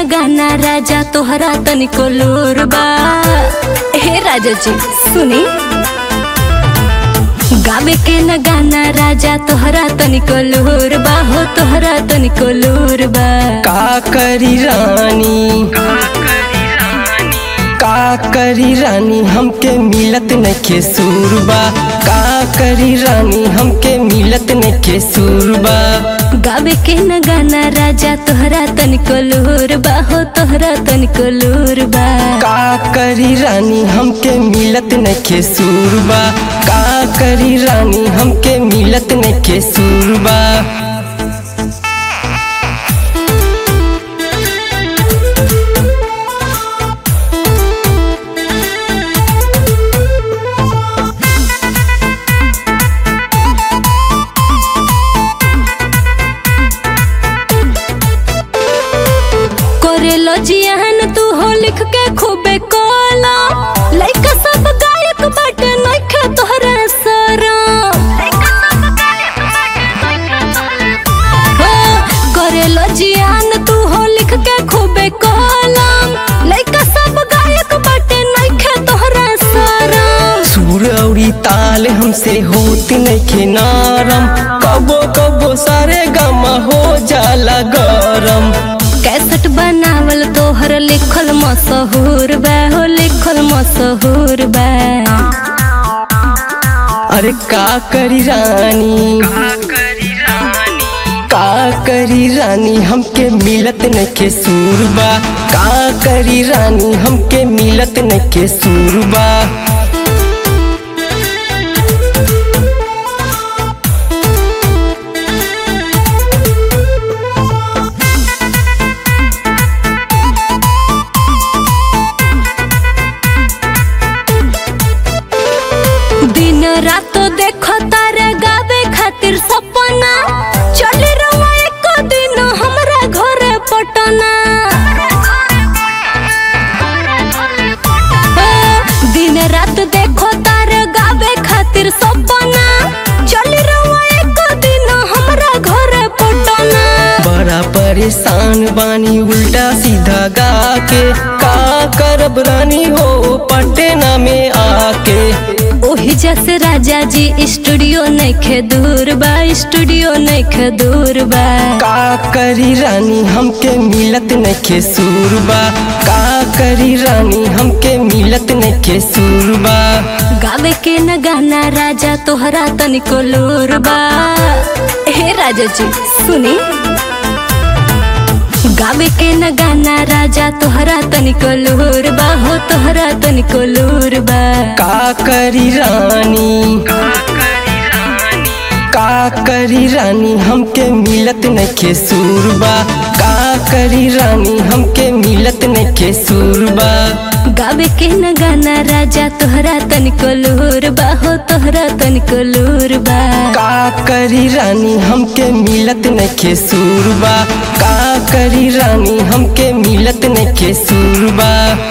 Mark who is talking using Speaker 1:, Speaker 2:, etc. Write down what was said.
Speaker 1: गाना राजा तोहरा तनिको लूर बा। हे राजा जी सुनी, गावे के न गाना राजा तोहरा तनिको लूर बा हो, तोहरा तनिको लूर बा।
Speaker 2: का करी रानी, का करी रानी हमके मिलत नखे सुरबा। का करी रानी हमके मिलत नखे सुरबा।
Speaker 1: गावे के न गाना राजा तोहरा तनिको लूर बा हो, तोहरा तनिको लूर बा।
Speaker 2: का करी रानी हमके मिलत नखे सुरबा। का करी रानी हमके मिलत नखे सुरबा।
Speaker 1: करेलो जियान तू हो लिख के खूबे कोला, लइका सब गायक बाटे नइखे तोहरा शरम। करेलो जियान तू हो लिख के खूबे कोला, लइका सब गायक बाटे नइखे तोहरा शरम।
Speaker 2: सुर औरी ताल हमसे होत नइखे नरम, कबो कबो सारे गामा हो जाला गरम।
Speaker 1: कैसेट बनावल तोहर लिखल मशहूर बा हो, लिखल मशहूर बा।
Speaker 2: अरे का करी रानी, का करी रानी हमके मिलत नखे सुरबा। का करी रानी हमके मिलत नखे सुरबा।
Speaker 1: दिन रात देखो तारे गावे खातिर सपना, चली रवा एक दिन हमरा घरे पटना। दिन रात देखो तारे गावे खातिर सपना, चली रवा एक दिन हमरा घरे पटना।
Speaker 2: बड़ा परेशान बानी उल्टा सीधा गा के, का करब रानी हो पटना में आके।
Speaker 1: ओही जैसे राजा जी स्टूडियो नइखे दूर बा, स्टूडियो नइखे दूर बा।
Speaker 2: का करी रानी हमके मिलत नखे सुरबा। का करी रानी हमके मिलत नखे सुरबा।
Speaker 1: गावे के न गाना राजा तोहरा तनिको लूर बा। हे राजा जी सुनी, गावे के न गाना राजा तोहरा तनिको लूर बा हो, तोहरा तनिको लूर बा।
Speaker 2: का करी रानी, का करी रानी हमके मिलत नखे सुरबा। का करी रानी हमके मिलत नखे सुरबा।
Speaker 1: गावे के न गाना राजा तोहरा तनिको लूर बा हो, तोहरा तनिको लूर बा।
Speaker 2: का करी रानी हमके मिलत नखे सुरबा। का करी रानी हमके मिलत नखे सुरबा।